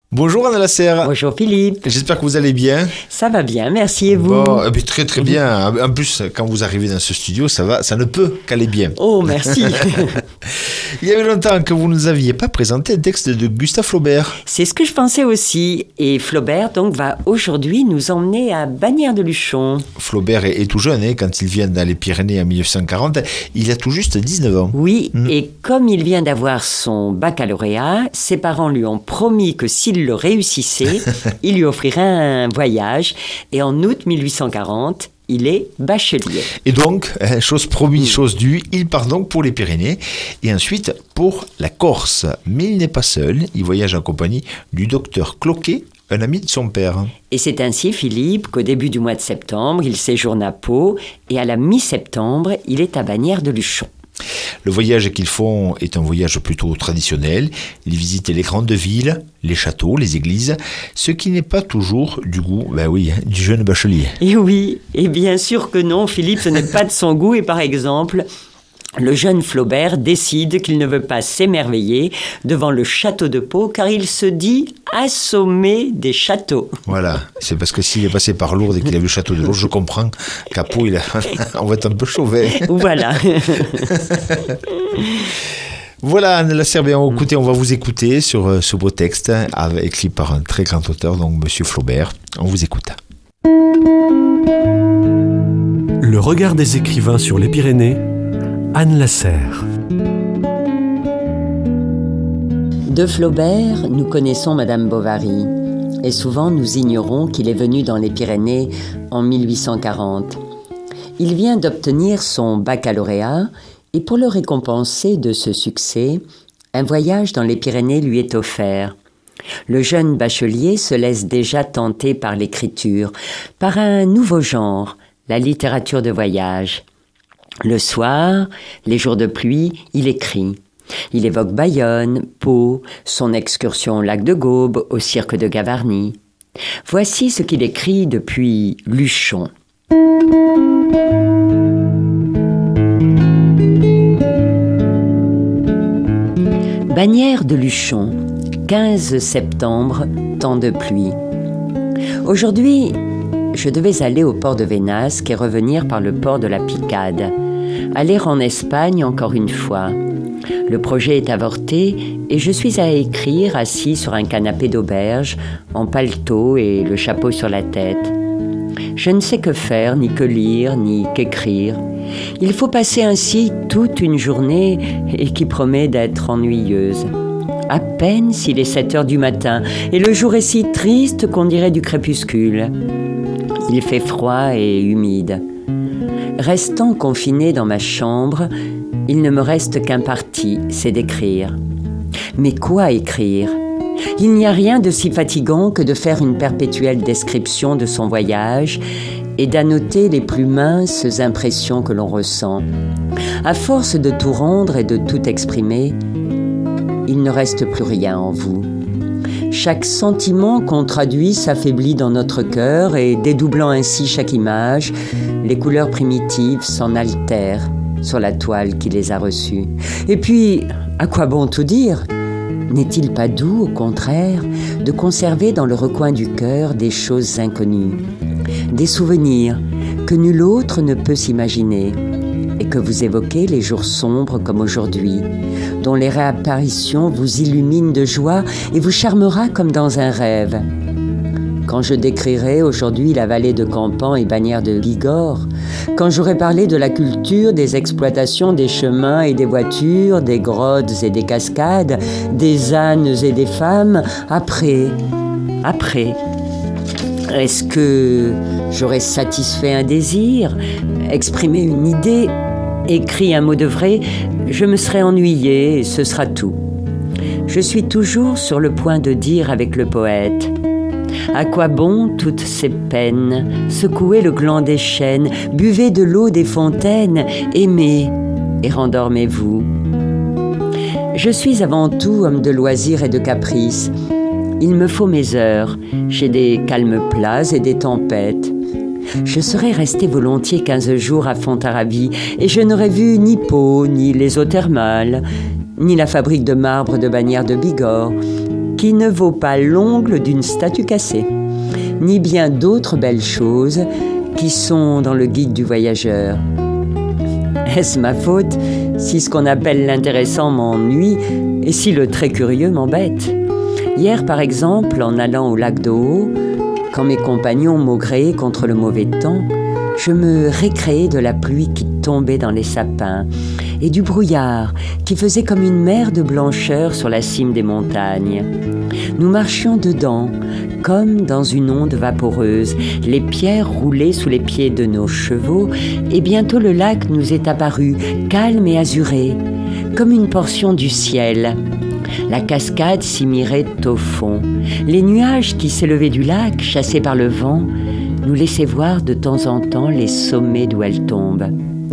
Bonjour Anna Lasserre. Bonjour Philippe. J'espère que vous allez bien. Ça va bien, merci et vous? Bon, très très bien. En plus, quand vous arrivez dans ce studio, ça ne peut qu'aller bien. Oh, merci. Il y avait longtemps que vous ne nous aviez pas présenté un texte de Gustave Flaubert. C'est ce que je pensais aussi. Et Flaubert donc va aujourd'hui nous emmener à Bagnères-de-Luchon. Flaubert est tout jeune, quand il vient dans les Pyrénées en 1940. Il a tout juste 19 ans. Oui, et comme il vient d'avoir son baccalauréat, ses parents lui ont promis que s'il le réussissait, il lui offrirait un voyage. Et en août 1840, il est bachelier. Et donc, chose promise, chose due, il part donc pour les Pyrénées et ensuite pour la Corse. Mais il n'est pas seul, il voyage en compagnie du docteur Cloquet, un ami de son père. Et c'est ainsi, Philippe, qu'au début du mois de septembre, il séjourne à Pau et à la mi-septembre, il est à Bagnères-de-Luchon. Le voyage qu'ils font est un voyage plutôt traditionnel. Ils visitent les grandes villes, les châteaux, les églises, ce qui n'est pas toujours du goût, du jeune bachelier. Et oui, et bien sûr que non, Philippe, ce n'est pas de son goût. Et par exemple, le jeune Flaubert décide qu'il ne veut pas s'émerveiller devant le château de Pau, car il se dit assommé des châteaux. Voilà, c'est parce que s'il est passé par Lourdes et qu'il a vu le château de Lourdes, je comprends qu'à Pau, on va être un peu chauvé. Voilà. Voilà, Anne Lasserre, écoutez, on va vous écouter sur ce beau texte, écrit par un très grand auteur, donc Monsieur Flaubert. On vous écoute. Le regard des écrivains sur les Pyrénées, Anne Lasserre. De Flaubert, nous connaissons Madame Bovary. Et souvent, nous ignorons qu'il est venu dans les Pyrénées en 1840. Il vient d'obtenir son baccalauréat et pour le récompenser de ce succès, un voyage dans les Pyrénées lui est offert. Le jeune bachelier se laisse déjà tenter par l'écriture, par un nouveau genre, la littérature de voyage. Le soir, les jours de pluie, il écrit. Il évoque Bayonne, Pau, son excursion au lac de Gaube, au cirque de Gavarnie. Voici ce qu'il écrit depuis Luchon. Bagnères-de-Luchon, 15 septembre, temps de pluie. Aujourd'hui, je devais aller au port de Vénasque et revenir par le port de la Picade. Aller en Espagne encore une fois. Le projet est avorté et je suis à écrire assis sur un canapé d'auberge, en paletot et le chapeau sur la tête. Je ne sais que faire, ni que lire, ni qu'écrire. Il faut passer ainsi toute une journée et qui promet d'être ennuyeuse. À peine s'il est 7 heures du matin et le jour est si triste qu'on dirait du crépuscule. Il fait froid et humide. Restant confiné dans ma chambre, il ne me reste qu'un parti, c'est d'écrire. Mais quoi écrire ? Il n'y a rien de si fatigant que de faire une perpétuelle description de son voyage et d'annoter les plus minces impressions que l'on ressent. À force de tout rendre et de tout exprimer, il ne reste plus rien en vous. Chaque sentiment qu'on traduit s'affaiblit dans notre cœur et, dédoublant ainsi chaque image, les couleurs primitives s'en altèrent sur la toile qui les a reçues. Et puis, à quoi bon tout dire ? N'est-il pas doux, au contraire, de conserver dans le recoin du cœur des choses inconnues, des souvenirs que nul autre ne peut s'imaginer, et que vous évoquez les jours sombres comme aujourd'hui, dont les réapparitions vous illuminent de joie et vous charmera comme dans un rêve. Quand je décrirai aujourd'hui la vallée de Campan et Bagnères de Bigorre, quand j'aurai parlé de la culture, des exploitations, des chemins et des voitures, des grottes et des cascades, des ânes et des femmes, après, est-ce que j'aurai satisfait un désir, exprimé une idée, écrit un mot de vrai, je me serai ennuyé et ce sera tout. Je suis toujours sur le point de dire avec le poète « À quoi bon toutes ces peines ? Secouez le gland des chênes, buvez de l'eau des fontaines, aimez et rendormez-vous. » Je suis avant tout homme de loisirs et de caprices. Il me faut mes heures, j'ai des calmes plats et des tempêtes. Je serais resté volontiers 15 jours à Fontarabie et je n'aurais vu ni Pau, ni les eaux thermales, ni la fabrique de marbre de Bagnères de Bigorre, qui ne vaut pas l'ongle d'une statue cassée, ni bien d'autres belles choses qui sont dans le guide du voyageur. Est-ce ma faute si ce qu'on appelle l'intéressant m'ennuie et si le très curieux m'embête? Hier, par exemple, en allant au lac d'O'o, quand mes compagnons maugréaient contre le mauvais temps, je me récréais de la pluie qui tombait dans les sapins et du brouillard qui faisait comme une mer de blancheur sur la cime des montagnes. Nous marchions dedans, comme dans une onde vaporeuse, les pierres roulaient sous les pieds de nos chevaux, et bientôt le lac nous est apparu, calme et azuré, comme une portion du ciel. La cascade s'y mirait au fond. Les nuages qui s'élevaient du lac, chassés par le vent, nous laissaient voir de temps en temps les sommets d'où elles tombent.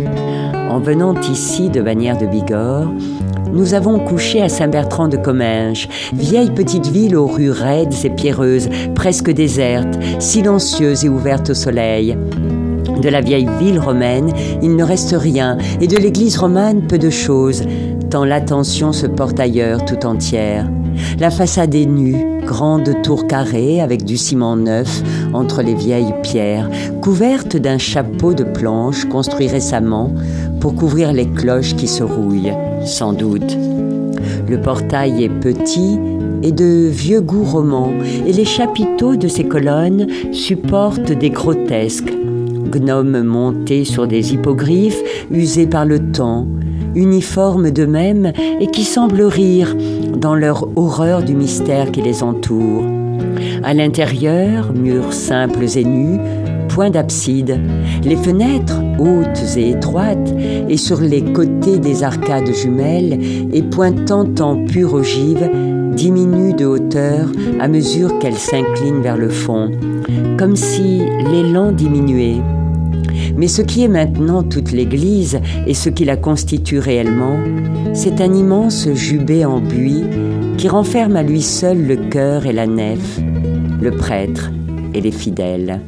En venant ici de Bagnères de Bigorre, nous avons couché à Saint-Bertrand de Comminges, vieille petite ville aux rues raides et pierreuses, presque déserte, silencieuse et ouverte au soleil. De la vieille ville romaine, il ne reste rien, et de l'église romane, peu de choses, tant l'attention se porte ailleurs tout entière. La façade est nue, grande tour carrée avec du ciment neuf entre les vieilles pierres, couverte d'un chapeau de planches construit récemment pour couvrir les cloches qui se rouillent, sans doute. Le portail est petit et de vieux goût roman, et les chapiteaux de ses colonnes supportent des grotesques, gnomes montés sur des hippogriffes usés par le temps, uniformes d'eux-mêmes et qui semblent rire dans leur horreur du mystère qui les entoure. À l'intérieur, murs simples et nus, point d'abside, les fenêtres hautes et étroites, et sur les côtés des arcades jumelles et pointant en pure ogive, diminuent de hauteur à mesure qu'elles s'inclinent vers le fond, comme si l'élan diminuait. Mais ce qui est maintenant toute l'église et ce qui la constitue réellement, c'est un immense jubé en buis qui renferme à lui seul le chœur et la nef, le prêtre et les fidèles.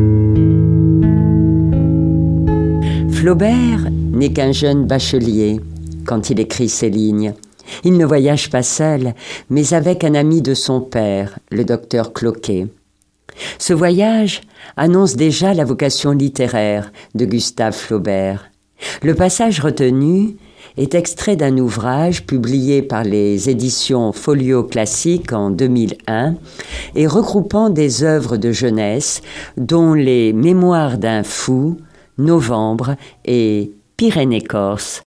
Flaubert n'est qu'un jeune bachelier quand il écrit ces lignes. Il ne voyage pas seul, mais avec un ami de son père, le docteur Cloquet. Ce voyage annonce déjà la vocation littéraire de Gustave Flaubert. Le passage retenu est extrait d'un ouvrage publié par les éditions Folio Classique en 2001 et regroupant des œuvres de jeunesse dont les Mémoires d'un fou, Novembre et Pyrénées-Corse